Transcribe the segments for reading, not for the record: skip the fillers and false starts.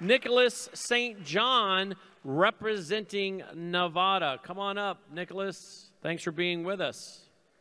Nicholas St. John, representing Nevada. Come on up, Nicholas. Thanks for being with us.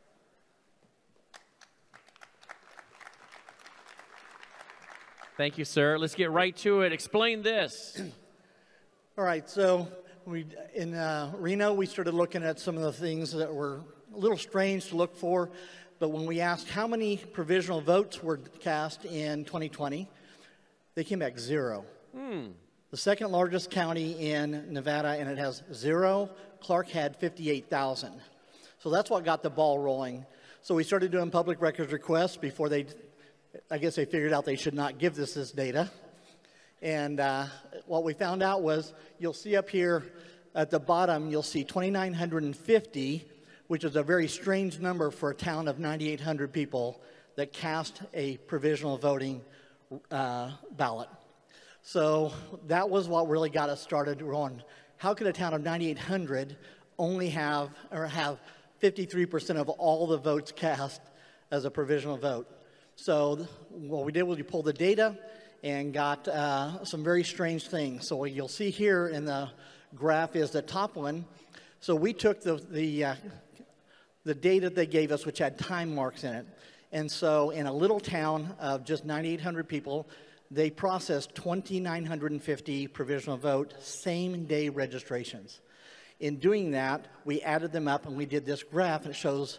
Thank you, sir. Let's get right to it. Explain this. All right, so in Reno, we started looking at some of the things that were a little strange to look for, but when we asked how many provisional votes were cast in 2020, they came back 0. The second largest county in Nevada, and it has 0. Clark had 58,000. So that's what got the ball rolling. So we started doing public records requests before I guess they figured out they should not give this data. And what we found out was, you'll see up here at the bottom, you'll see 2,950, which is a very strange number for a town of 9,800 people that cast a provisional voting ballot. So that was what really got us started going, how could a town of 9,800 only have 53% of all the votes cast as a provisional vote? So what we did was we pulled the data and got some very strange things. So what you'll see here in the graph is the top one. So we took the data they gave us, which had time marks in it. And so in a little town of just 9,800 people, they processed 2,950 provisional vote same-day registrations. In doing that, we added them up and we did this graph, and it shows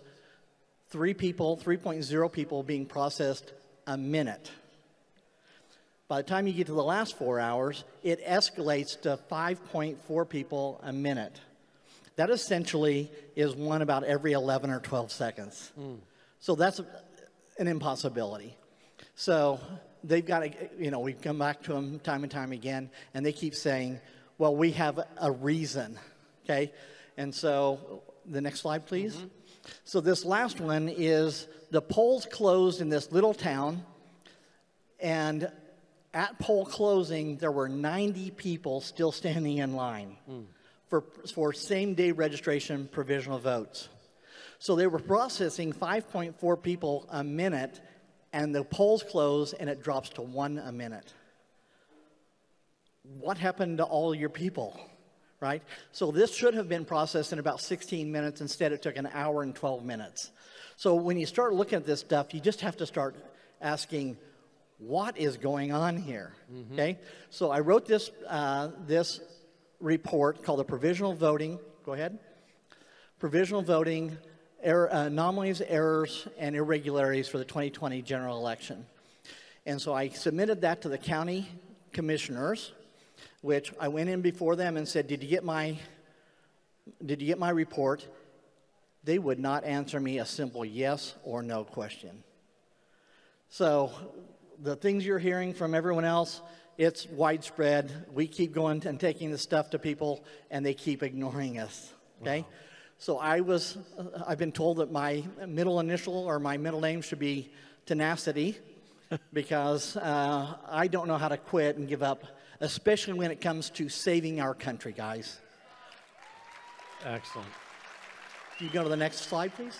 3.0 people being processed a minute. By the time you get to the last 4 hours, it escalates to 5.4 people a minute. That essentially is one about every 11 or 12 seconds. So that's an impossibility. So they've got to, we come back to them time and time again, and they keep saying, well, we have a reason, okay? And so the next slide, please. So this last one is the polls closed in this little town, and at poll closing, there were 90 people still standing in line for same-day registration provisional votes. So they were processing 5.4 people a minute, and the polls close, and it drops to 1 a minute. What happened to all your people? Right? So this should have been processed in about 16 minutes. Instead, it took 1 hour and 12 minutes. So when you start looking at this stuff, you just have to start asking, what is going on here? Okay? So I wrote this, this report called the Provisional Voting. Go ahead. Provisional Voting, Anomalies, Errors, and Irregularities for the 2020 general election. And so I submitted that to the county commissioners, which I went in before them and said, did you get my report? They would not answer me a simple yes or no question. So the things you're hearing from everyone else, it's widespread. We keep going and taking the stuff to people, and they keep ignoring us, okay? Wow. So I've been told that my middle initial or my middle name should be Tenacity, because I don't know how to quit and give up, especially when it comes to saving our country, guys. Excellent. Can you go to the next slide, please?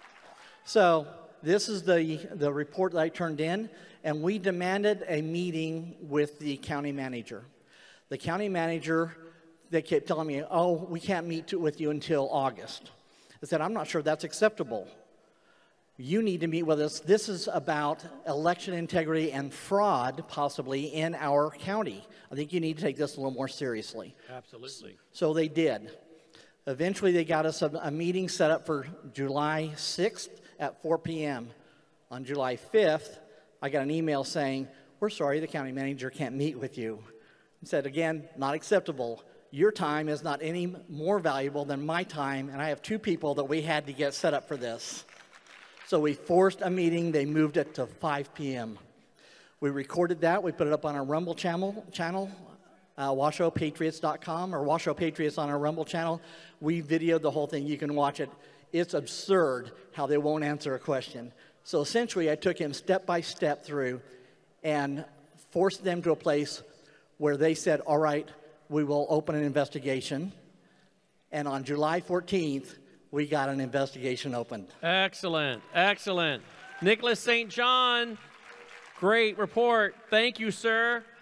So this is the report that I turned in, and we demanded a meeting with the county manager. The county manager, they kept telling me, oh, we can't meet with you until August. I said, I'm not sure that's acceptable. You need to meet with us. This is about election integrity and fraud, possibly, in our county. I think you need to take this a little more seriously. Absolutely. So they did. Eventually, they got us a meeting set up for July 6th at 4 p.m. On July 5th, I got an email saying, we're sorry, the county manager can't meet with you. I said, again, not acceptable. Your time is not any more valuable than my time, and I have 2 people that we had to get set up for this. So we forced a meeting. They moved it to 5 p.m. We recorded that. We put it up on our Rumble channel, WashoePatriots.com, or Washoe Patriots on our Rumble channel. We videoed the whole thing. You can watch it. It's absurd how they won't answer a question. So essentially, I took him step by step through and forced them to a place where they said, all right, we will open an investigation. And on July 14th, we got an investigation opened. Excellent, excellent. Nicholas St. John, great report. Thank you, sir.